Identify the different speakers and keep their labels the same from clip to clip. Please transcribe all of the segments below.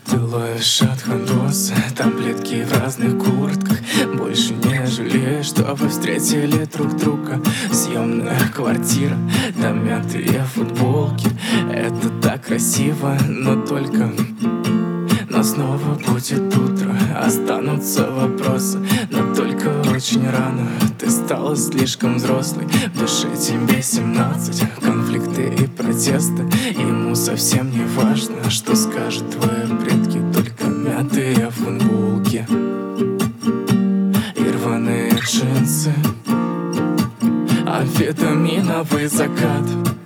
Speaker 1: Ты ловишь от хандоса таблетки в разных куртках. Больше не жалеешь, что вы встретили друг друга. Съемная квартира, там мятые футболки. Это так красиво, но снова будет утро. Останутся вопросы, но только очень рано. Ты стала слишком взрослой, в душе тебе 17. Конфликты и протесты, ему совсем не важно, что скажут твои предки. Только мятые футболки и рваные джинсы, амфетаминовый закат.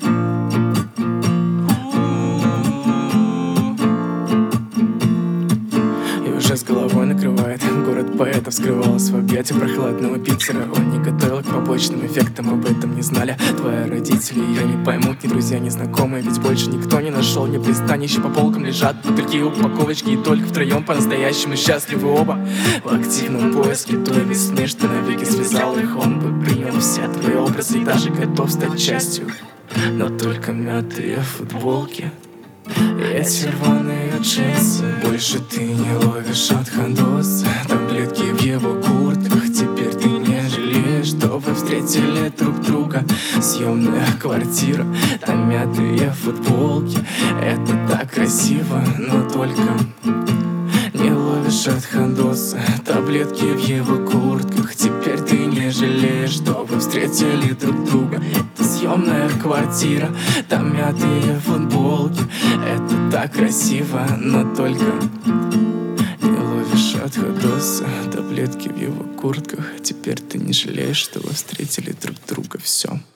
Speaker 1: С головой накрывает. Город поэтов скрывался в объятиях прохладного Питера. Он не готовил к побочным эффектам, об этом не знали твои родители. Ее не поймут ни друзья, ни знакомые, ведь больше никто не нашел ни пристанище. По полкам лежат бутылки, упаковочки, и только втроем по-настоящему счастливы оба. В активном поиске той весны, что навеки связал их. Он бы принял все твои образы и даже готов стать частью. Но только мятые футболки, эти рваные джинсы. Больше ты не ловишь от хандоса таблетки в его куртках. Теперь ты не жалеешь, что вы встретили друг друга. Съемная квартира, там мятые футболки. Это так красиво, но только не ловишь от хандоса таблетки в его куртках. Теперь ты не жалеешь, что вы встретили друг друга. Это съемная квартира, там мятые футболки. Это так красиво, но только не ловишь от хандоса таблетки в его куртках. Теперь ты не жалеешь, что вы встретили друг друга. Все.